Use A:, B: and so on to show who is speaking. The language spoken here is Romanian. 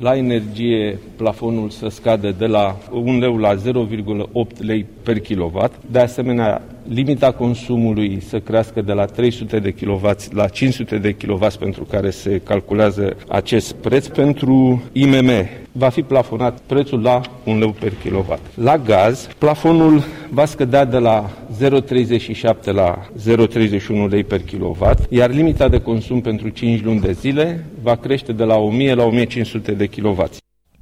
A: la energie plafonul să scadă de la 1 leu la 0,8 lei per kilowatt. De asemenea, limita consumului să crească de la 300 de kW la 500 de kW pentru care se calculează acest preț. Pentru IMM va fi plafonat prețul la 1 leu per kilowatt. La gaz, plafonul va scădea de la 0,37 la 0,31 lei per kilowatt, iar limita de consum pentru 5 luni de zile va crește de la 1000 la 1500 de kW.